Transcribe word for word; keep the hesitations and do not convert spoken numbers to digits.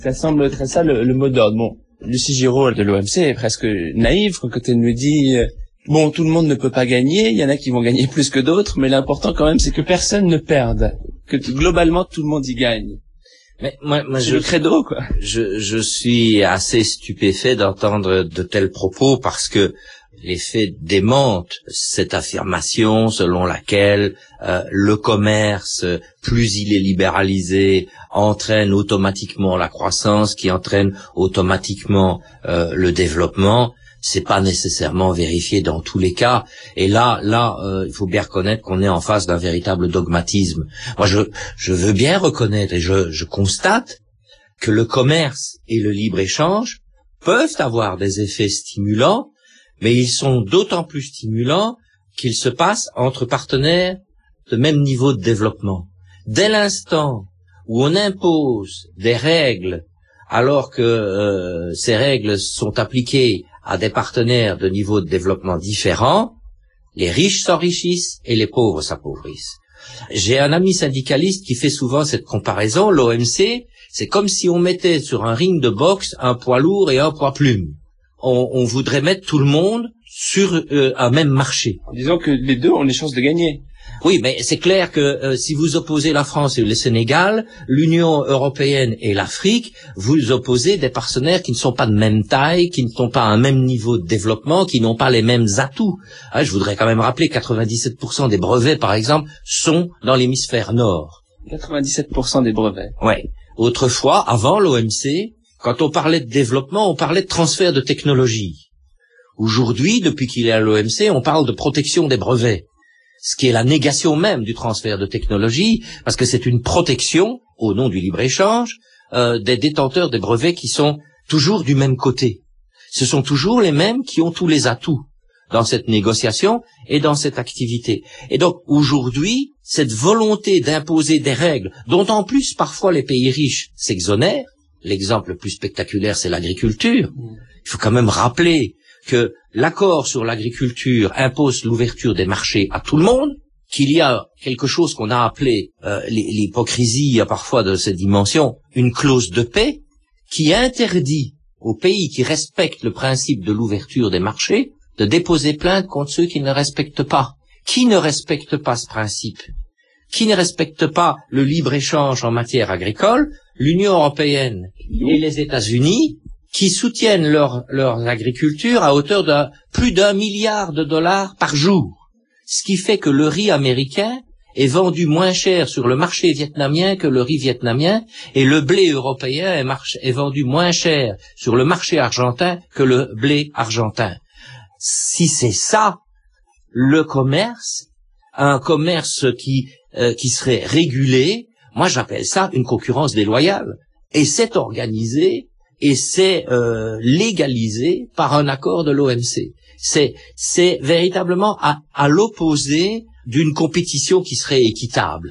Ça semble très ça le, le mot d'ordre. Bon, Lucie Giraud de l'O M C est presque naïve quand elle nous dit euh, bon, tout le monde ne peut pas gagner, il y en a qui vont gagner plus que d'autres, mais l'important quand même c'est que personne ne perde, que t- globalement tout le monde y gagne. Mais moi, moi C'est je, le credo, quoi. Je, je suis assez stupéfait d'entendre de tels propos parce que les faits démentent cette affirmation selon laquelle euh, le commerce, plus il est libéralisé, entraîne automatiquement la croissance, qui entraîne automatiquement euh, le développement. C'est pas nécessairement vérifié dans tous les cas. Et là, là, euh, il faut bien reconnaître qu'on est en face d'un véritable dogmatisme. Moi, je, je veux bien reconnaître et je, je constate que le commerce et le libre-échange peuvent avoir des effets stimulants, mais ils sont d'autant plus stimulants qu'ils se passent entre partenaires de même niveau de développement. Dès l'instant où on impose des règles, alors que euh, ces règles sont appliquées à des partenaires de niveau de développement différents, les riches s'enrichissent et les pauvres s'appauvrissent. J'ai un ami syndicaliste qui fait souvent cette comparaison. L'O M C, c'est comme si on mettait sur un ring de boxe un poids lourd et un poids plume. On, on voudrait mettre tout le monde sur euh, un même marché. Disons que les deux ont les chances de gagner. Oui, mais c'est clair que euh, si vous opposez la France et le Sénégal, l'Union européenne et l'Afrique, vous opposez des partenaires qui ne sont pas de même taille, qui ne sont pas à un même niveau de développement, qui n'ont pas les mêmes atouts. Hein, je voudrais quand même rappeler que quatre-vingt-dix-sept pour cent des brevets, par exemple, sont dans l'hémisphère nord. quatre-vingt-dix-sept pour cent des brevets. Ouais. Autrefois, avant l'O M C, quand on parlait de développement, on parlait de transfert de technologie. Aujourd'hui, depuis qu'il est à l'O M C, on parle de protection des brevets, ce qui est la négation même du transfert de technologie, parce que c'est une protection, au nom du libre-échange, euh, des détenteurs des brevets qui sont toujours du même côté. Ce sont toujours les mêmes qui ont tous les atouts dans cette négociation et dans cette activité. Et donc, aujourd'hui, cette volonté d'imposer des règles, dont en plus, parfois, les pays riches s'exonèrent, l'exemple le plus spectaculaire, c'est l'agriculture. Il faut quand même rappeler que l'accord sur l'agriculture impose l'ouverture des marchés à tout le monde, qu'il y a quelque chose qu'on a appelé euh, l'hypocrisie parfois de cette dimension, une clause de paix, qui interdit aux pays qui respectent le principe de l'ouverture des marchés de déposer plainte contre ceux qui ne respectent pas. Qui ne respecte pas ce principe? Qui ne respecte pas le libre-échange en matière agricole? L'Union européenne et les États-Unis, qui soutiennent leur, leur agriculture à hauteur de plus d'un milliard de dollars par jour. Ce qui fait que le riz américain est vendu moins cher sur le marché vietnamien que le riz vietnamien, et le blé européen est, marche, est vendu moins cher sur le marché argentin que le blé argentin. Si c'est ça, le commerce, un commerce qui, euh, qui serait régulé, moi j'appelle ça une concurrence déloyale. Et c'est organisé et c'est euh, légalisé par un accord de l'O M C. C'est, c'est véritablement à, à l'opposé d'une compétition qui serait équitable.